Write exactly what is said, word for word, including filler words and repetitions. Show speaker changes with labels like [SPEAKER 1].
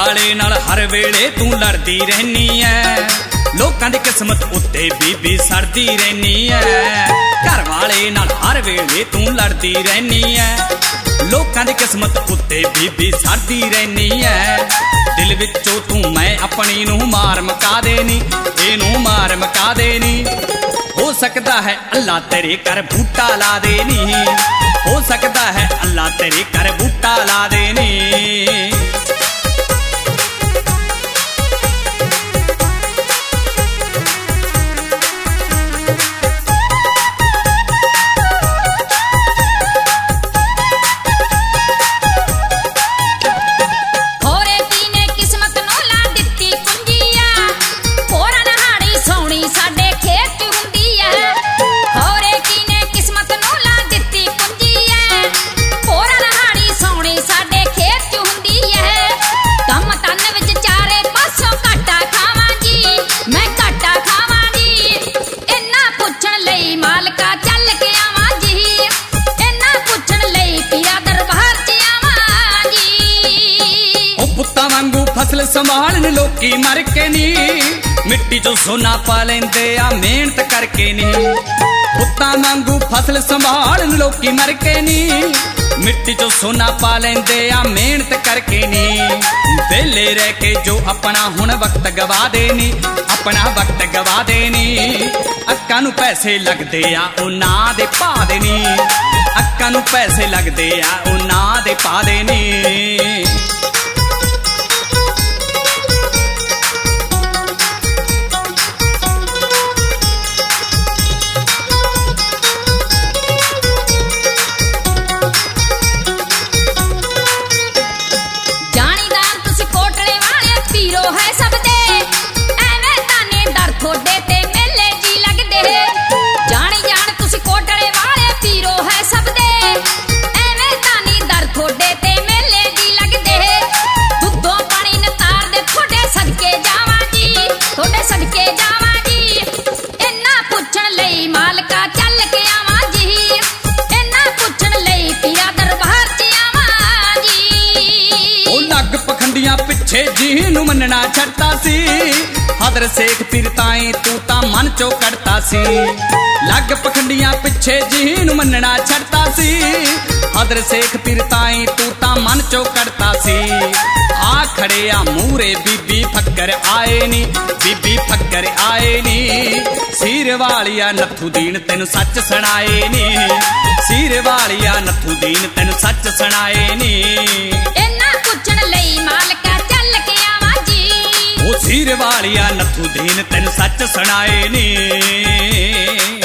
[SPEAKER 1] वाले नाल हर वेले तू लड़दी रहनी है, लोकां दी किस्मत उत्ते बीबी सड़दी रहनी है। घर वाले नाल हर वेले तू लड़दी रहनी है, लोकां दी किस्मत उत्ते बीबी सड़दी रहनी है। दिल विचों तू मैं अपनी नूं मार मका देनी, इनू मार मका देनी। हो सकता है अल्लाह तेरे कर बूटा ला देनी, हो सकता है अल्लाह तेरे कर बूटा ला देनी। फसल संभालन लोकी मर के नी, मिट्टी चो सोना पा लेंदे आ मेहनत करके नी। पुत्तां वांगू फसल संभालन लोकी मर के नी, मिट्टी चो सोना पा लेंदे आ मेहनत करके नी। वेले रह के जो अपना हुण वक्त गवा देनी, अपना वक्त गवा देनी। अक्कां नूं पैसे लगदे आ ओ ना दे पा देनी, अक्कां नूं पैसे लगदे आ ओ ना दे पा देनी। पिछे जी नू मनना छड़ता सी, हदर सेख पीर ताई तू ता मन चो कड़ता सी। लग पखंडियां पिछे जी नू मनना छड़ता सी, हदर सेख पीर ताई तू ता मन चो कड़ता सी। आ खड़े आ मूरे बीबी फक्कर आए नी, बीबी फक्कर आए नी। सीर वालिया नथू दीन तेनू सच सुनाए नी, सीर वालिया नथू दीन तेनू सच सुनाए नी।
[SPEAKER 2] इन्ना पुछण लई मालका
[SPEAKER 1] सीर वालिया नथू दीन तेन सच सुनाए नी।